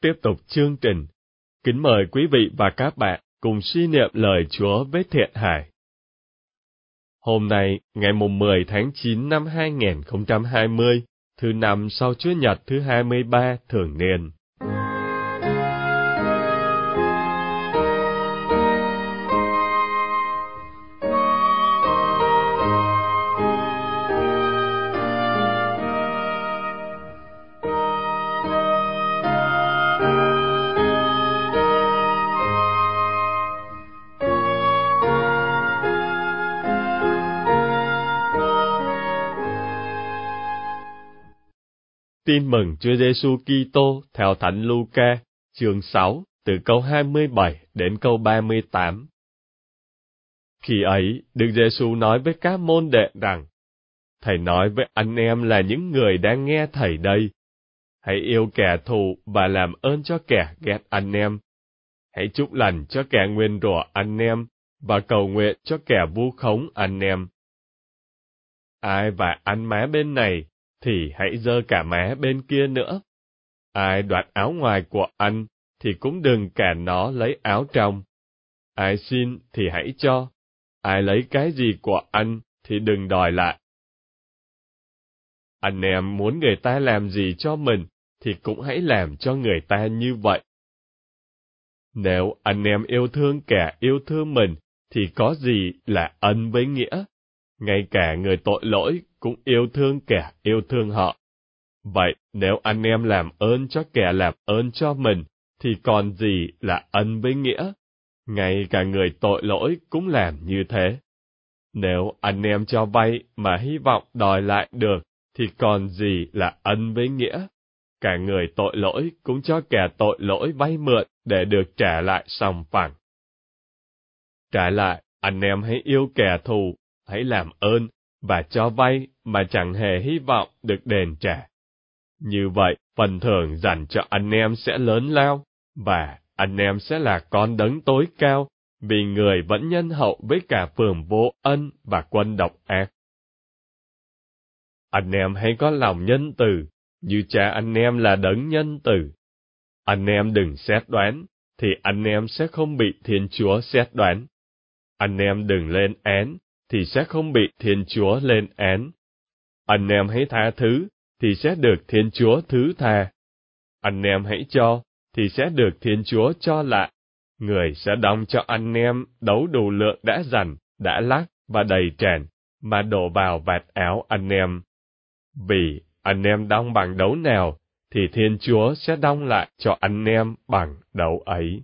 tiếp tục chương trình. Kính mời quý vị và các bạn cùng suy niệm lời Chúa với Thiện Hải. Hôm nay, ngày 10 tháng 9 năm 2020, thứ năm sau Chúa Nhật thứ 23 thường niên. Tin mừng Chúa Giêsu Kitô theo Thánh Luca, chương 6, từ câu 27 đến câu 38. Khi ấy, Đức Giêsu nói với các môn đệ rằng: Thầy nói với anh em là những người đang nghe Thầy đây. Hãy yêu kẻ thù và làm ơn cho kẻ ghét anh em. Hãy chúc lành cho kẻ nguyền rủa anh em và cầu nguyện cho kẻ vu khống anh em. Ai và ăn má bên này thì hãy giơ cả má bên kia nữa. Ai đoạt áo ngoài của anh, thì cũng đừng cản nó lấy áo trong. Ai xin thì hãy cho. Ai lấy cái gì của anh, thì đừng đòi lại. Anh em muốn người ta làm gì cho mình, thì cũng hãy làm cho người ta như vậy. Nếu anh em yêu thương kẻ yêu thương mình, thì có gì là ân với nghĩa? Ngay cả người tội lỗi cũng yêu thương kẻ yêu thương họ. Vậy nếu anh em làm ơn cho kẻ làm ơn cho mình, thì còn gì là ân với nghĩa? Ngay cả người tội lỗi cũng làm như thế. Nếu anh em cho vay mà hy vọng đòi lại được, thì còn gì là ân với nghĩa? Cả người tội lỗi cũng cho kẻ tội lỗi vay mượn để được trả lại sòng phẳng. Trả lại, anh em hãy yêu kẻ thù, hãy làm ơn và cho vay mà chẳng hề hy vọng được đền trả. Như vậy, phần thưởng dành cho anh em sẽ lớn lao, và anh em sẽ là con đấng tối cao, vì người vẫn nhân hậu với cả phường vô ân và quân độc ác. Anh em hãy có lòng nhân từ, như Cha anh em là đấng nhân từ. Anh em đừng xét đoán, thì anh em sẽ không bị Thiên Chúa xét đoán. Anh em đừng lên án, thì sẽ không bị Thiên Chúa lên án. Anh em hãy tha thứ, thì sẽ được Thiên Chúa thứ tha. Anh em hãy cho, thì sẽ được Thiên Chúa cho lại. Người sẽ đong cho anh em đấu đủ lượng đã dành, đã lắc và đầy tràn, mà đổ vào vạt áo anh em. Vì anh em đong bằng đấu nào, thì Thiên Chúa sẽ đong lại cho anh em bằng đấu ấy.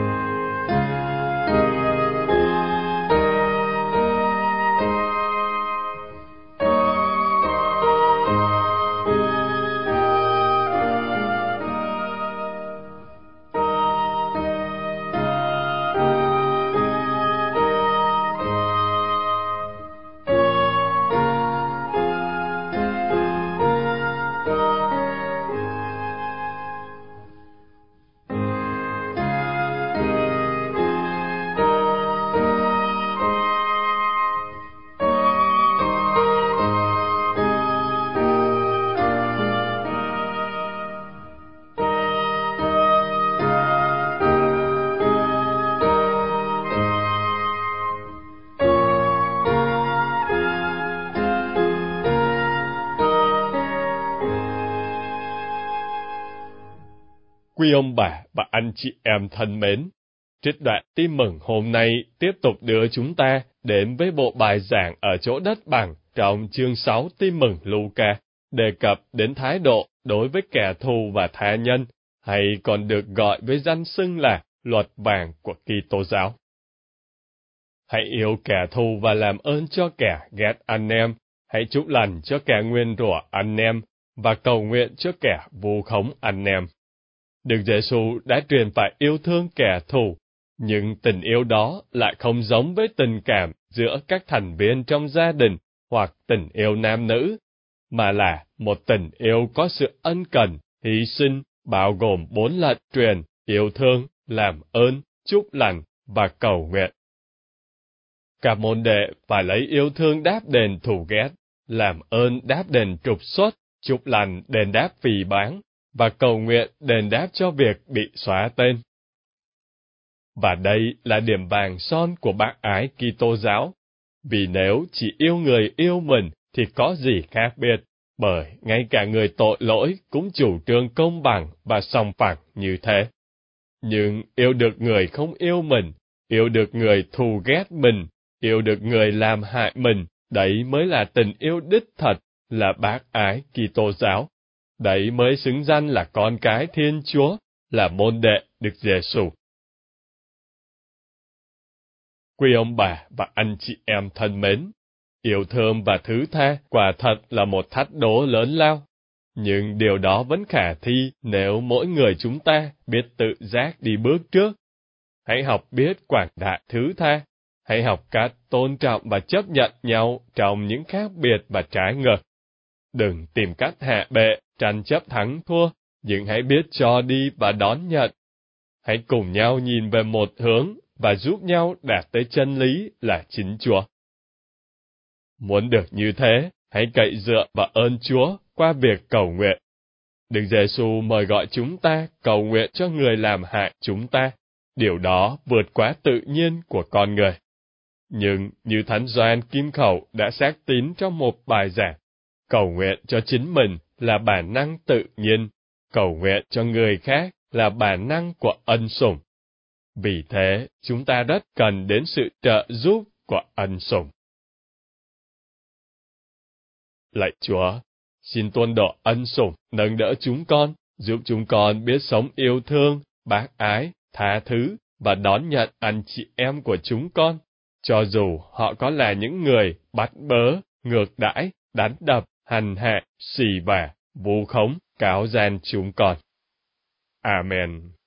Quý ông bà và anh chị em thân mến, trích đoạn tin mừng hôm nay tiếp tục đưa chúng ta đến với bộ bài giảng ở chỗ đất bằng trong chương 6 tin mừng Luca, đề cập đến thái độ đối với kẻ thù và tha nhân, hay còn được gọi với danh xưng là luật vàng của Kitô giáo. Hãy yêu kẻ thù và làm ơn cho kẻ ghét anh em, hãy chúc lành cho kẻ nguyền rủa anh em, và cầu nguyện cho kẻ vu khống anh em. Đức Giêsu đã truyền phải yêu thương kẻ thù, nhưng tình yêu đó lại không giống với tình cảm giữa các thành viên trong gia đình hoặc tình yêu nam nữ, mà là một tình yêu có sự ân cần, hy sinh, bao gồm 4 lệnh truyền: yêu thương, làm ơn, chúc lành và cầu nguyện. Các môn đệ phải lấy yêu thương đáp đền thù ghét, làm ơn đáp đền trục xuất, chúc lành đền đáp phỉ báng, và cầu nguyện đền đáp cho việc bị xóa tên. Và đây là điểm vàng son của bác ái Kitô giáo, vì nếu chỉ yêu người yêu mình thì có gì khác biệt, bởi ngay cả người tội lỗi cũng chủ trương công bằng và sòng phẳng như thế. Nhưng yêu được người không yêu mình, yêu được người thù ghét mình, yêu được người làm hại mình, đấy mới là tình yêu đích thật, là bác ái Kitô giáo. Đấy mới xứng danh là con cái Thiên Chúa, là môn đệ Đức Giêsu. Quý ông bà và anh chị em thân mến, yêu thương và thứ tha quả thật là một thách đố lớn lao. Nhưng điều đó vẫn khả thi nếu mỗi người chúng ta biết tự giác đi bước trước. Hãy học biết quảng đại thứ tha. Hãy học cách tôn trọng và chấp nhận nhau trong những khác biệt và trái ngược. Đừng tìm cách hạ bệ, tranh chấp thắng thua, nhưng hãy biết cho đi và đón nhận. Hãy cùng nhau nhìn về một hướng và giúp nhau đạt tới chân lý là chính Chúa. Muốn được như thế, hãy cậy dựa vào ơn Chúa qua việc cầu nguyện. Đức Giêsu mời gọi chúng ta cầu nguyện cho người làm hại chúng ta. Điều đó vượt quá tự nhiên của con người. Nhưng như Thánh Gioan Kim Khẩu đã xác tín trong một bài giảng, cầu nguyện cho chính mình là bản năng tự nhiên, cầu nguyện cho người khác là bản năng của ân sủng. Vì thế, chúng ta rất cần đến sự trợ giúp của ân sủng. Lạy Chúa, xin tuôn đổ ân sủng nâng đỡ chúng con, giúp chúng con biết sống yêu thương, bác ái, tha thứ và đón nhận anh chị em của chúng con, cho dù họ có là những người bắt bớ, ngược đãi, đánh đập, hành hạ, xì vả, vu khống, cáo gian chúng con. Amen.